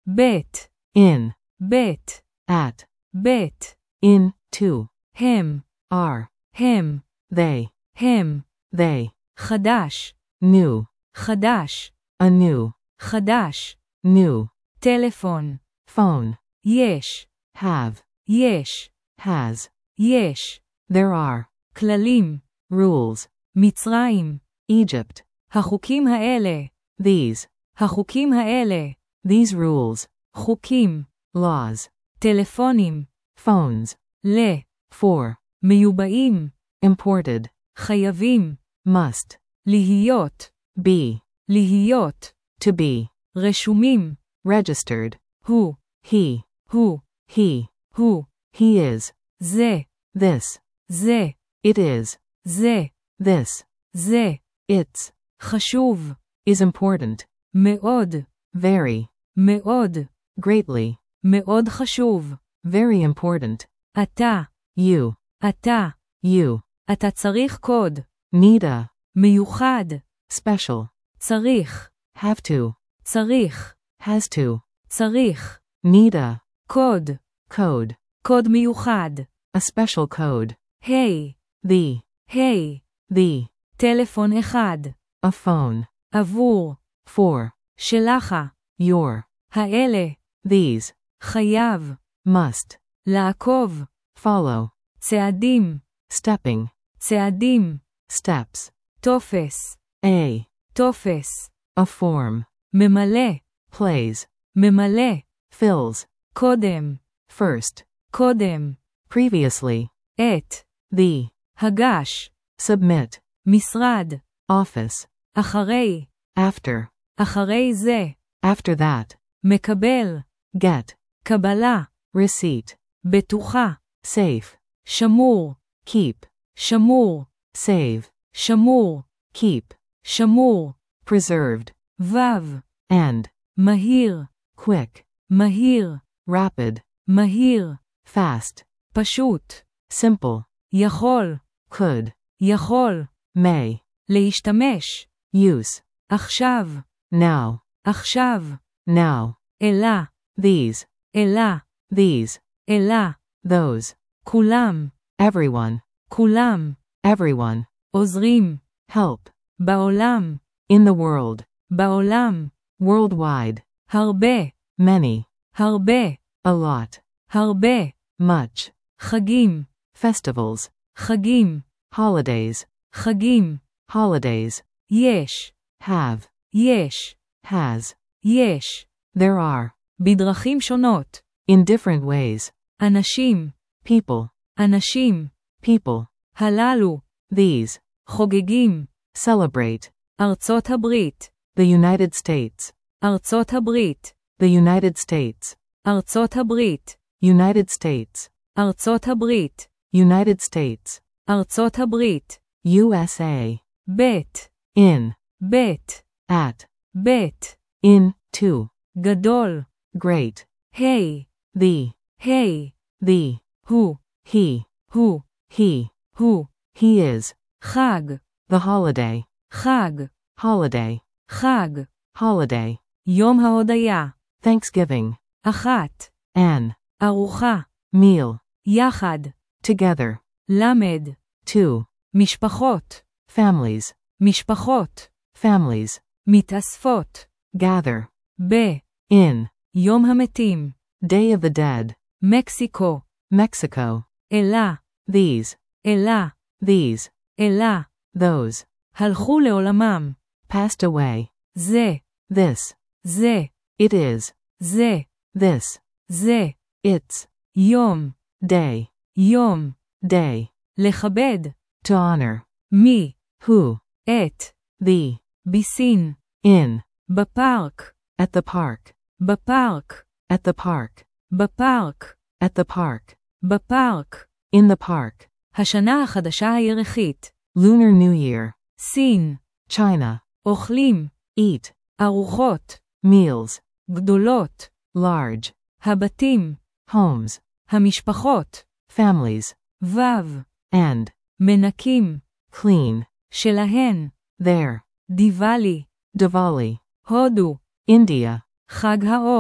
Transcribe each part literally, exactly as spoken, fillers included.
בית, in, בית, at, בית, in, to, הם, are, הם, they, הם, they, חדש, new, חדש, anew, חדש, new, טלפון, phone, יש, have, יש, has, יש, there are, כללים, rules, מצרים, Egypt, החוקים האלה, these, החוקים האלה, these rules, חוקים, laws, טלפונים, phones, ל, for, מיובאים, imported, חייבים, must, להיות, be, להיות, to be, רשומים, registered, הוא, he, הוא, he, הוא, he is, זה, this, זה, it is, זה, this, זה, it's, חשוב, is important, מאוד, very, מאוד, greatly, מאוד חשוב, very important, אתה, you, אתה, you, אתה צריך קוד, need a, מיוחד, special, צריך, have to, צריך, has to, צריך, need a, קוד, code, קוד מיוחד, a special code, היי, the, היי, the, טלפון אחד, a phone, עבור, for, שלך, your, האלה, these, חייב, must, לעקוב, follow, צעדים, stepping, צעדים, steps, טופס, a, טופס, a form, ממלא, plays, ממלא, fills, קודם, first, קודם, previously, את, the, הגש, submit, משרד, office, אחרי, after, אחרי זה, after that, מקבל, get, קבלה, receipt, בטוחה, safe, שמור, keep, שמור, save, שמור, keep, שמור, preserved, וו, and, מהיר, quick, מהיר, rapid, מהיר, fast, פשוט, simple, יכול, could, יכול, may, להשתמש, use, עכשיו, now, עכשיו, now, אלא, these, אלא, these, אלא, those, כולם, everyone, כולם, everyone, עוזרים, help, בעולם, in the world, בעולם, worldwide, הרבה, many, הרבה, a lot, הרבה, much, חגים, festivals, חגים, holidays, חגים, holidays, יש, have, יש, has, יש, there are, בדרכים שונות, in different ways, אנשים, people, אנשים, people, הללו, these, חוגגים, celebrate, ארצות הברית, the United States, ארצות הברית, the United States, ארצות הברית, United States, ארצות הברית, United States, ארצות הברית, U S A, בית, in, בית, at, בית, in, to, גדול, great, היי, the, היי, the, הוא, he, הוא, he, הוא, he is, חג, the holiday, חג, holiday, חג, holiday, יום ההודיה, Thanksgiving, אחת, an, ארוחה, meal, יחד, together, למד, two, משפחות, families, משפחות, families, מתאספות, gather, ב, in, יום המתים, Day of the Dead, מקסיקו, Mexico, אלא, these, אלא, these, אלא, those, הלכו לעולמם, passed away, זה, this, זה, it is, זה, this, זה, it's, יום, day, יום, day, לכבד, to honor, מי, who, את, the, בסין, in, בפארק, at the park, בפארק, at the park, בפארק, at the park, בפארק, in the park, השנה החדשה הירחית, Lunar New Year, סין, China, אוכלים, eat, ארוחות, meals, גדולות, large, הבתים, homes, המשפחות, families, וו, and, מנקים, clean, שלהן, there, דיוואלי, Diwali, הודו, India, חג האור,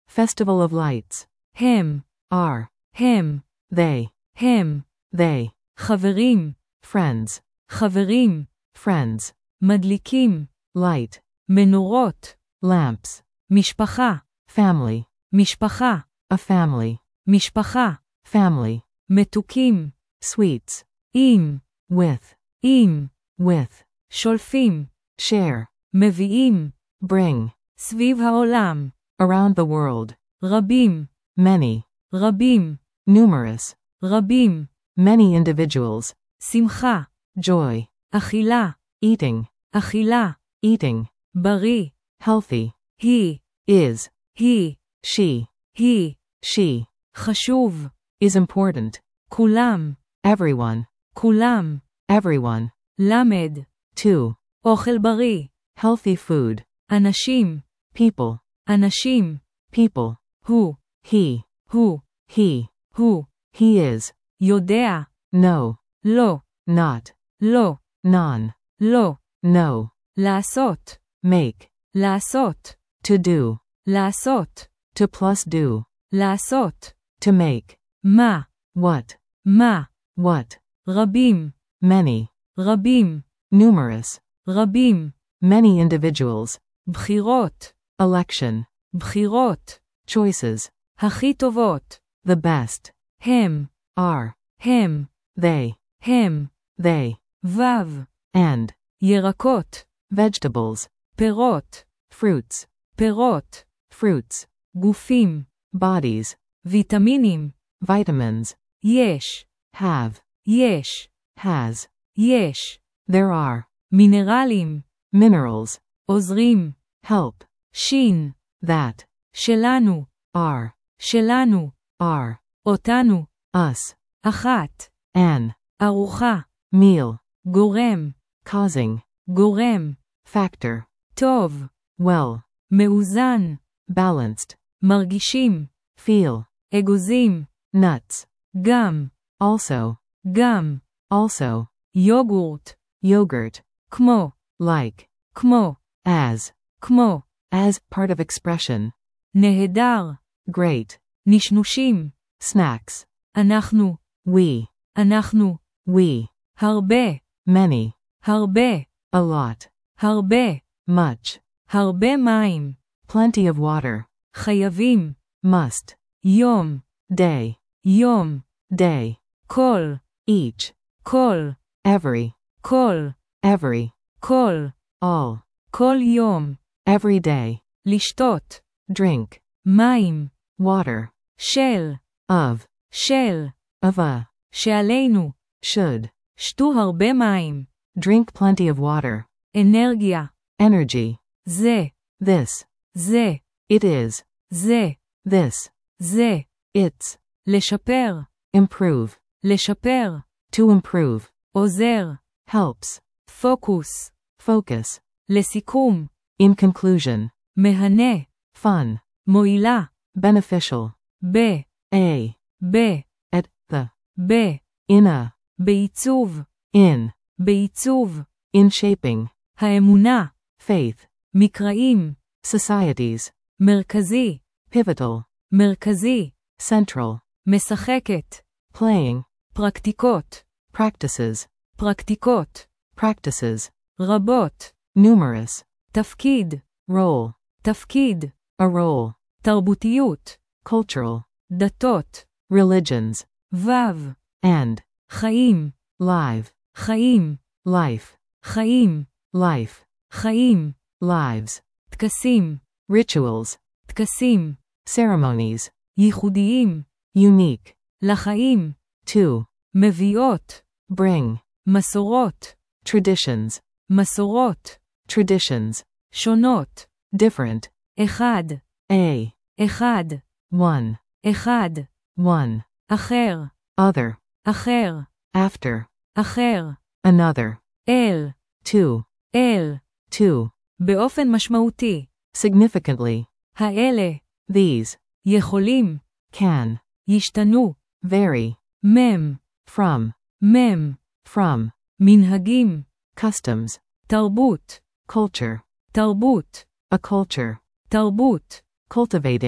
Festival of lights. הם, Are. הם, They. הם, They. חברים, Friends. חברים, Friends. מדליקים, Light. מנורות, Lamps. משפחה, Family. משפחה, A family. משפחה, Family. מתוקים, Sweets. עם, With. עם, With. שולפים, Share. מביאים, Bring. סביב העולם, Around the world. רבים, Many. רבים, Numerous. רבים, Many individuals. שמחה, Joy. אכילה, Eating. אכילה, Eating. בריא, Healthy. היא, Is. היא, She. היא, She. חשוב, Is important. כולם, Everyone. כולם, Everyone. למד, Two. אוכל בריא, Healthy food. אנשים, People. אנשים, People. הוא, He. הוא, He. הוא, He is. יודע, No. לא, Not. לא, None. לא, No. לעשות, Make. לעשות, To do. לעשות, To plus do. לעשות, To make. מה, What. מה, What. רבים, Many. רבים, Numerous. רבים, Many individuals. בחירות, Election. בחירות, Choices. הכי טובות, The best. הם, Are. הם, They. הם, They. וו, And. ירקות, Vegetables. פירות, Fruits. פירות, Fruits. גופים, Bodies. ויטמינים, Vitamins. יש, Have. יש, Has. יש, There are. מינרלים, Minerals. עוזרים, Help. שין, That. שלנו, Are. שלנו, Are. אותנו, Us. אחת, An. ארוחה, Meal. גורם, Causing. גורם, Factor. טוב, Well. מאוזן, Balanced. מרגישים, Feel. אגוזים, Nuts. גם, Also. גם, Also. יוגורט, Yogurt. כמו, Like. כמו, As. כמו, As part of expression. נהדר, Great. נשנושים, Snacks. אנחנו, We. אנחנו, We. הרבה, Many. הרבה, A lot. הרבה, Much. הרבה מים, Plenty of water. חייבים, Must. יום, Day. יום, Day. כל, Each. כל, Every. כל, Every. כל, All. כל יום, Every day. לשתות, Drink. מים, Water. של, Of. של, Of a. שעלינו, Should. שתו הרבה מים, Drink plenty of water. אנרגיה, Energy. זה, This. זה, It is. זה, This. זה, It's. לשפר, Improve. לשפר, To improve. עוזר, Helps. פוקוס, Focus. לסיכום, In conclusion. מהנה, Fun. מועילה, Beneficial. ב, A. ב, At. The. ב, In a. בעיצוב, In. בעיצוב, In shaping. האמונה, Faith. מקראים, Societies. מרכזי, Pivotal. מרכזי, Central. משחקת, Playing. פרקטיקות, Practices. פרקטיקות, Practices. רבות, Numerous. תפקיד, Role. תפקיד, A role. תרבותיות, Cultural. דתות, Religions. וו, And. חיים, Live. חיים, Life. חיים, Life. חיים, Lives. טקסים, Rituals. טקסים, Ceremonies. ייחודיים, Unique. לחיים, To. מביאות, Bring. מסורות, Traditions. מסורות, Traditions. שונות, Different. אחד, A. אחד, One. אחד, One. אחר, Other. אחר, After. אחר, Another. אל, Two. אל, Two. באופן משמעותי, Significantly. האלה, These. יכולים, Can. ישתנו, Vary. מם, From. מם, From. מנהגים, Customs. תרבות, Culture. תרבות, A culture. תרבות, Cultivating.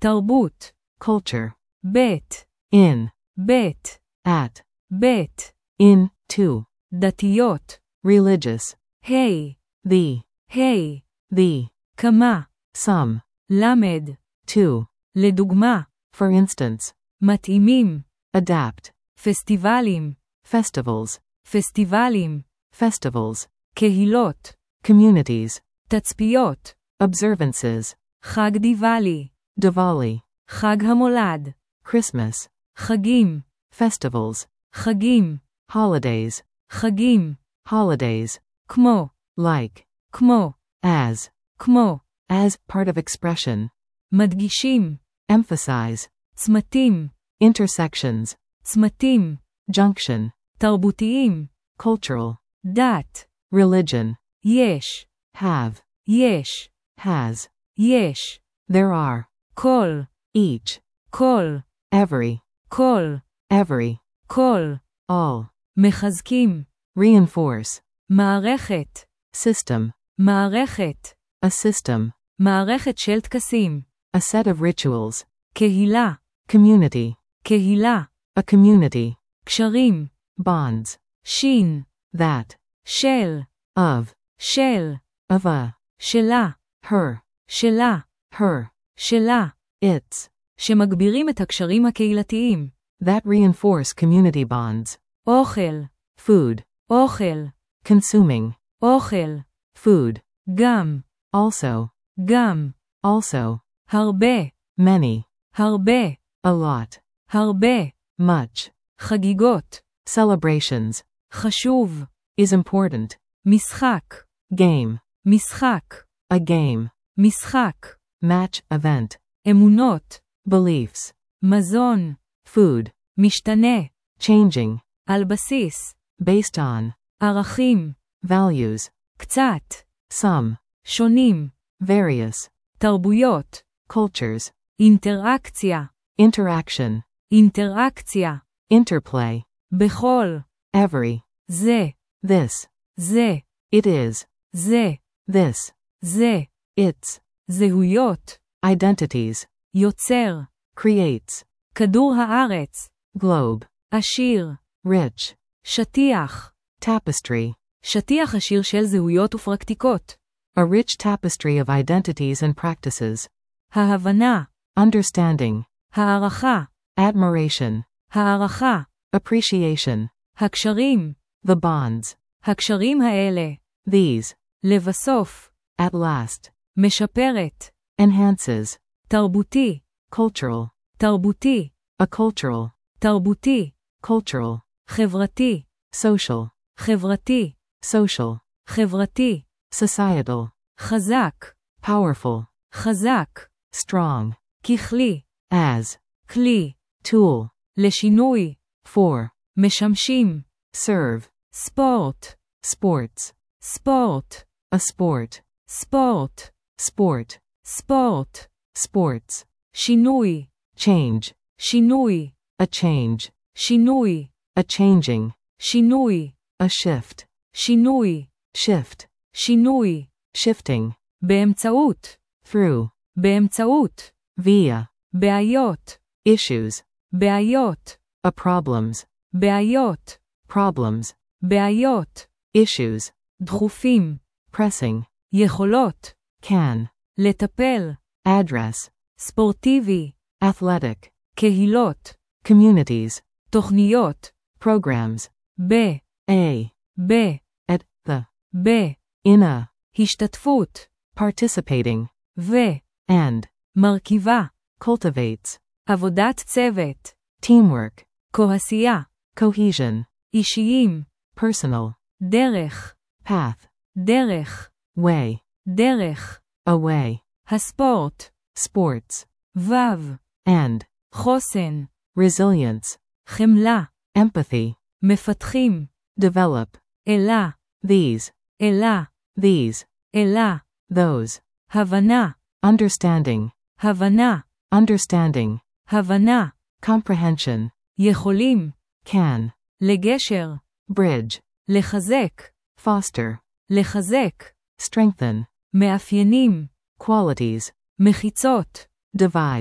תרבות, culture, בית, in, בית, at, בית, in, to, דתיות, religious, היי, the, היי, the, כמה, some, למד, to, לדוגמה, for instance, מתאימים, adapt, פסטיבלים, festivals, פסטיבלים, festivals, קהילות, communities, תצפיות, observances, חג דיוואלי, Diwali, חג המולד, Christmas, חגים, festivals, חגים, holidays, חגים, holidays, כמו, like, כמו, as, כמו, as part of expression, מדגישים, emphasize, צמתים, intersections, צמתים, junction, תרבותיים, cultural, דת, religion, יש, have, יש, has, יש, there are, כל, each, כל, every, כל, every, כל, all, מחזקים, reinforce, מערכת, system, מערכת, a system, מערכת של טקסים, a set of rituals, קהילה, community, קהילה, a community, קשרים, bonds, שין, that, של, of, של, of a, שלה, her, שלה, her, שלה, its, שמגבירים את הקשרים הקהילתיים, that reinforce community bonds, אוכל, food, אוכל, consuming, אוכל, food, גם, also, גם, also, הרבה, many, הרבה, a lot, הרבה, much, חגיגות, celebrations, חשוב, is important, משחק, game, משחק, a game, משחק, match, event, אמונות, beliefs, מזון, food, משתנה, changing, על בסיס, based on, ערכים, values, קצת, some, שונים, various, תרבויות, cultures, אינטראקציה, interaction, אינטראקציה, interplay, בכל, every, זה, this, זה, it is, זה, this, זה, its, זהויות, identities, יוצר, creates, כדור הארץ, globe, עשיר, rich, שטיח, tapestry, שטיח עשיר של זהויות ופרקטיקות, a rich tapestry of identities and practices, ההבנה, understanding, הערכה, admiration, הערכה, appreciation, הקשרים, the bonds, הקשרים האלה, these, לבסוף, at last, משפרת, enhances, תרבותי, cultural, תרבותי, a cultural, תרבותי, cultural, חברתי, social, חברתי, social, חברתי, societal, חזק, powerful, חזק, strong, ככלי, as, כלי, tool, לשינוי, for, משמשים, serve, ספורט, sports, ספורט, a sport, ספורט, sport, ספורט, sports, שינוי, change, שינוי, a change, שינוי, a changing, שינוי, a shift, שינוי, shift, שינוי, shifting, באמצעות, through, באמצעות, via, בעיות, issues, בעיות, a problems, בעיות, problems, בעיות, issues, דחופים, pressing, יכולות, can, לטפל, address, ספורטיבי, athletic, קהילות, communities, תוכניות, programs, ב, a, ב, at, the, ב, in a, השתתפות, participating, ו, and, מרכיבה, cultivates, עבודת צוות, teamwork, כהסייה, cohesion, אישיים, personal, דרך, path, דרך, way, דרך, a way, הספורט, sports, וו, and, חוסן, resilience, חמלה, empathy, מפתחים, develop, אלה, these, אלה, these, אלה, those, הבנה, understanding, הבנה, understanding, הבנה, comprehension, יכולים, can, לגשר, bridge, לחזק, foster, לחזק, strengthen, מאפיינים, qualities, מחיצות, divides,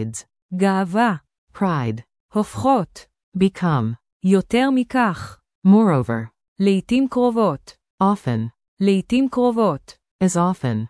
גאווה, pride, הופכות, become, יותר מכך, moreover, לעתים קרובות, often, לעתים קרובות, as often,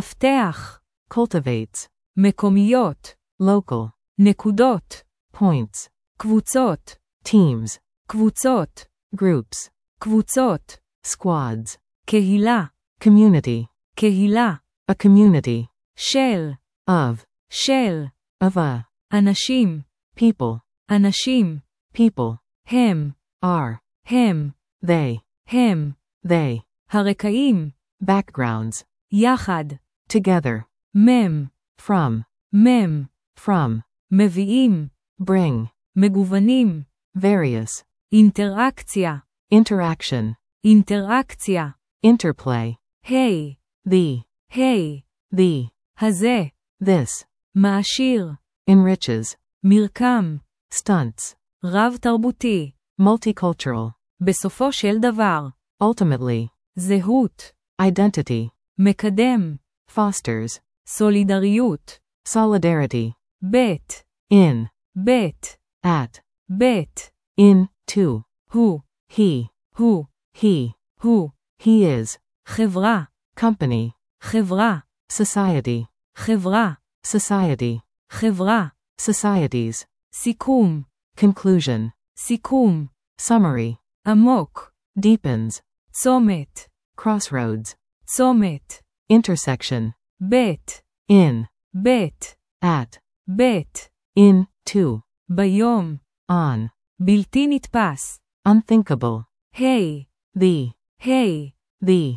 מפתח, cultivates, מקומיות, local, נקודות, points, קבוצות, teams, קבוצות, groups, קבוצות, squads, קהילה, community, קהילה, a community, של, of, של, of a, אנשים, people, אנשים, people, הם, are, הם, they, הם, they, הרקעים, backgrounds, יחד, together, מם, from, מם, from, מביאים, bring, מגוונים, various, אינטראקציה, interaction, אינטראקציה, interplay, היי, the, היי, the, הזה, this, מעשיר, enriches, מרקם, stunts, רב תרבותי, multicultural, בסופו של דבר, ultimately, זהות, identity, מקדם, fosters, סולידריות, solidarity, בית, in, בית, at, בית, in, to, הוא, he, הוא, he, הוא, he is, חברה, company, חברה, society, חברה, society, חברה, societies, סיכום, conclusion, סיכום, summary, עמוק, deepens, צומת, crossroads, צומת, intersection, בית, in, בית, at, בית, in, to, ביום, on, בלתי נתפס, unthinkable, היי, the, היי, the,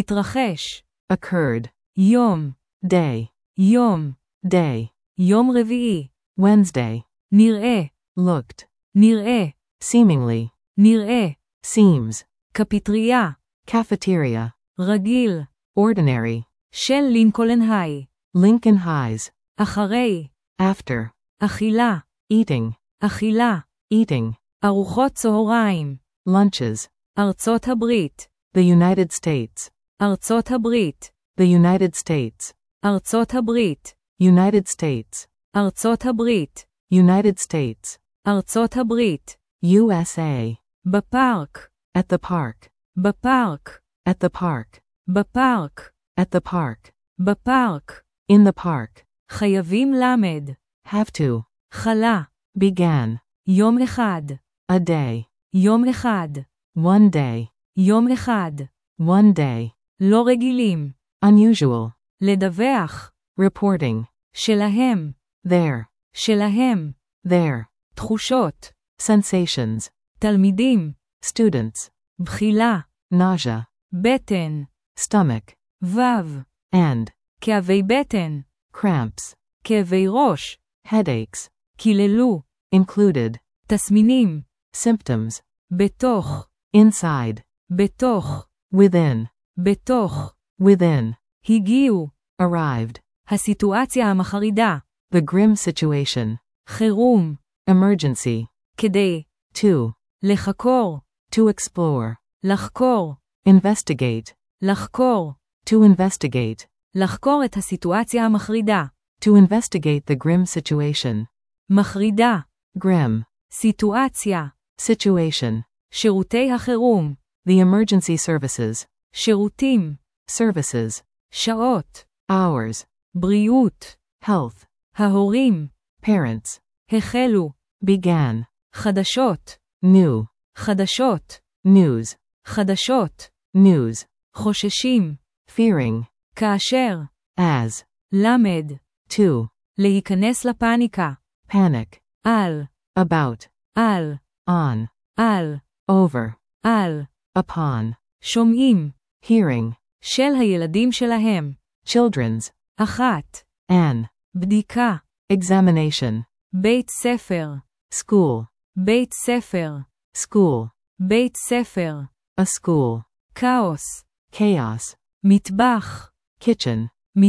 התרחש, occurred, יום, day, יום, day, יום רביעי, Wednesday, נראה, looked, נראה, seemingly, נראה, seems, קפיטריה, cafeteria, רגיל, ordinary, של לינקולן היי, Lincoln Highs, אחרי, after, אכילה, eating, אכילה, eating, ארוחות צהריים, lunches, ארצות הברית, the United States, ארצות הברית, the United States, ארצות הברית, United States, ארצות הברית, United States, ארצות הברית, U S A, בפארק, at the park, בפארק, at the park, בפארק, at the park, בפארק, in the park, חייבים למד, have to, חלה, began, יום אחד, a day, יום אחד, one day, יום אחד, one day, לא רגילים, unusual, לדווח, reporting, שלהם, there, שלהם, there, תחושות, sensations, תלמידים, students, בחילה, nausea, בטן, stomach, וו, and, כאבי בטן, cramps, כאבי ראש, headaches, קיללו, included, תסמינים, symptoms, בתוך, inside, בתוך, within, בתוך, within, הגיעו, arrived, הסיטואציה המחרידה, the grim situation, חירום, emergency, כדי, to, לחקור, to explore, לחקור, investigate, לחקור, to investigate, לחקור את הסיטואציה המחרידה, to investigate the grim situation, מחרידה, grim, סיטואציה, situation, שירותי החירום, the emergency services, שירותים, services, שעות, hours, בריאות, health, ההורים, parents, החלו, began, חדשות, new, חדשות, news, חדשות, news, חוששים, fearing, כאשר, as, למד, to, להיכנס לפאניקה, panic, על, about, על, on, על, over, על, upon, שומעים, hearing, של הילדים שלהם, children's, אחת, an, בדיקה, examination, בית ספר, school, בית ספר, school, בית ספר, a school, כאוס, chaos, מטבח, kitchen,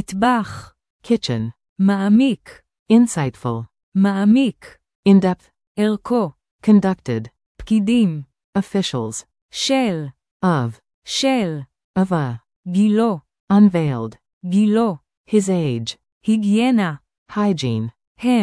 מטבח, kitchen, מעמיק, insightful, מעמיק, in-depth, ערכו, conducted, פקידים, officials, של, of, של, of a, גילו, unveiled, גילו, his age, היגיינה, hygiene, הם,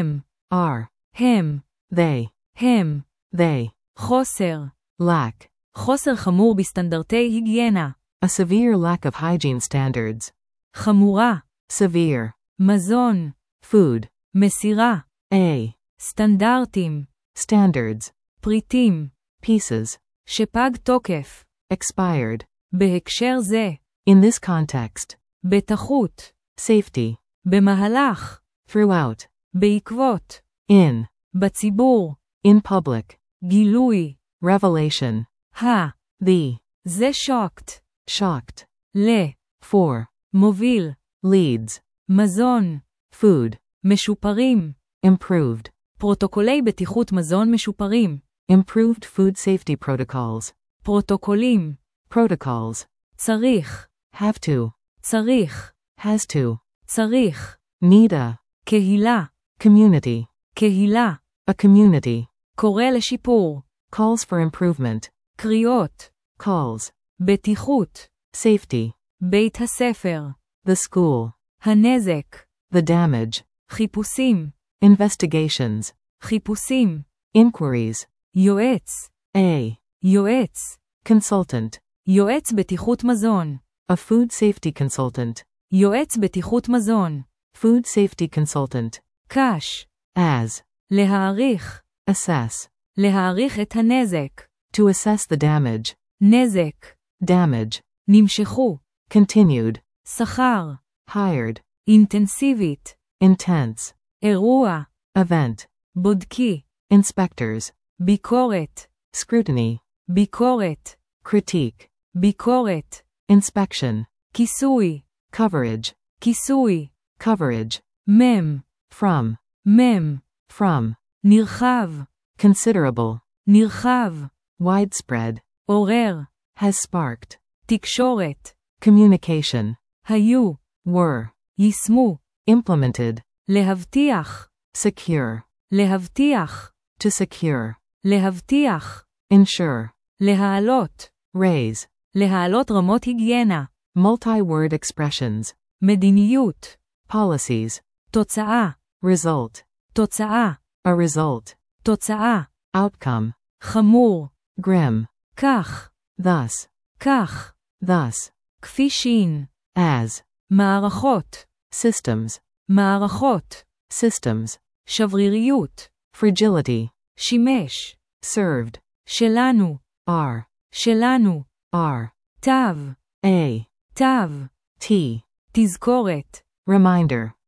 are, הם, they, הם, they, חוסר, lack, חוסר חמור בסטנדרטי היגיינה, a severe lack of hygiene standards, חמורה, severe, מזון, food, מסירה, a, סטנדרטים, standards, פריטים, pieces, שפג תוקף, expired, בהקשר זה, in this context, בטחות, safety, במהלך, throughout, בעקבות, in, בציבור, in public, גילוי, revelation, ה, the, זה שוקט, shocked, ל, for, מוביל, leads, מזון, food, משופרים, improved, פרוטוקולי בטיחות מזון משופרים, improved food safety protocols, פרוטוקולים, protocols, צריך, have to, צריך, has to, צריך, need a, קהילה, community, קהילה, a community, קורא לשיפור, calls for improvement, קריאות, calls, בטיחות, safety, בית הספר, the school, הנזק, the damage, חיפושים, investigations, חיפושים, inquiries, יועץ, a, יועץ, consultant, יועץ בטיחות מזון, a food safety consultant, יועץ בטיחות מזון, food safety consultant, קש, as, להעריך, assess, להעריך את הנזק, to assess the damage, נזק, damage, נמשכו, continued, שכר, hired, אינטנסיבית, intense, אירוע, event, בודקי, inspectors, ביקורת, scrutiny, ביקורת, critique, ביקורת, inspection, כיסוי, coverage, כיסוי, coverage, מם, from, מם, from, נרחב, considerable, נרחב, widespread, עורר, has sparked, תקשורת, communication, היו, were, יישמו, implemented, להבטיח, secure, להבטיח, to secure, להבטיח, ensure, להעלות, raise, להעלות רמות היגיינה, multi-word expressions, מדיניות, policies, תוצאה, result, תוצאה, a result, תוצאה, outcome, חמור, grim, כך, thus, כך, thus, כפי שין, as, מערכות, systems, מערכות, systems, שבריריות, fragility, שימש, served, שלנו, are, שלנו, are, תו, a, תו, t, תזכורת, reminder,